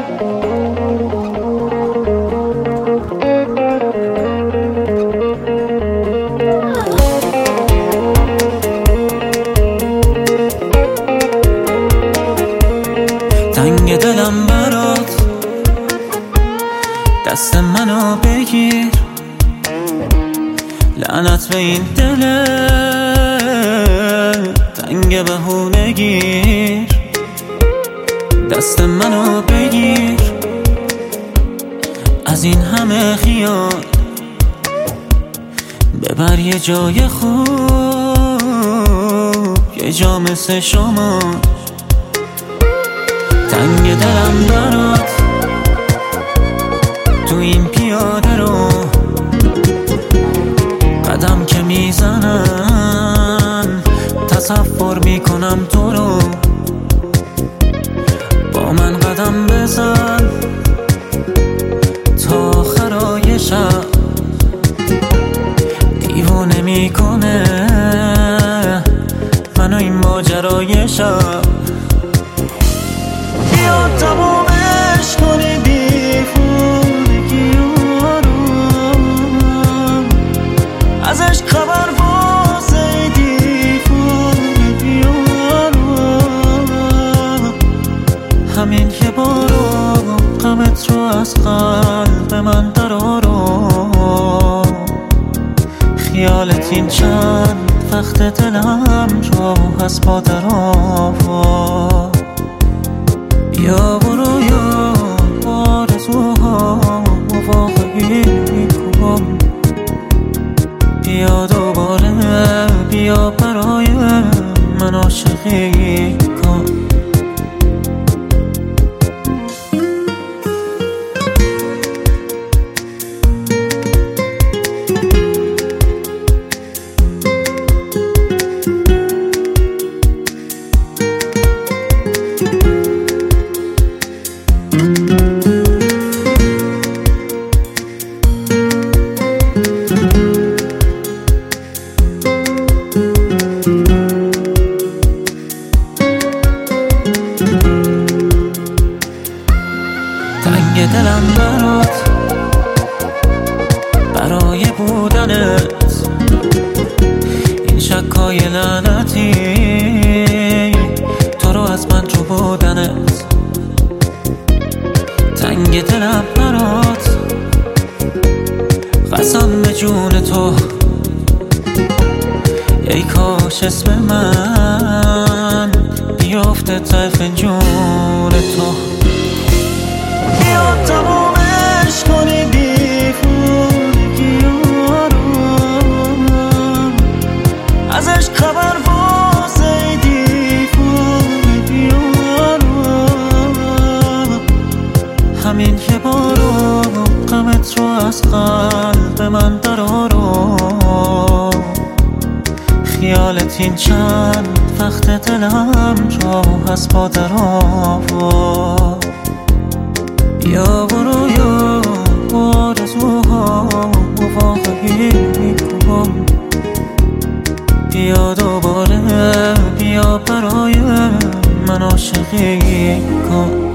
تنگ دلم برات، دست منو بگیر، لعنت به این دل تنگ بهونگیر. دست منو بگیر، از این همه خیال ببر یه جای خوب، یه جا مثل شما. تنگ دلم برات، تو این پیاده رو قدم که میزنم تصور میکنم تو رو. با من قدم بزن تا آخرای شب، دیوانه میکنه منو این ماجرای شب. بیا تمومش کنی دیوونگی رو، ازش خبر واسه دیوونگی رو. همین یه بارو غمت رو از قلب من درارو، خیالت این چند وقت دلم رو هست با درآوا. بیا برو یا آرزوها واقعی کن، بیا دوباره، بیا برای من عاشقی کن. تنگ دلم برات، برای بودنت این شکای لعنتی، تو رو از من جو بودنت. تنگ دلم برات، قسم به جون تو، ای کاش اسم من بیافته ته فنجون تو. بیا تمومش کنی دیوونگی رو، ازش خبر واسه دیوونگی رو. همین یه بارو غمت رو از قلب من درارو، خیالت این چند وقت دلم رو هست با درآوا. بیا برو یا آرزوها واقعی کن، بیا دوباره، بیا برای من عاشقی کن.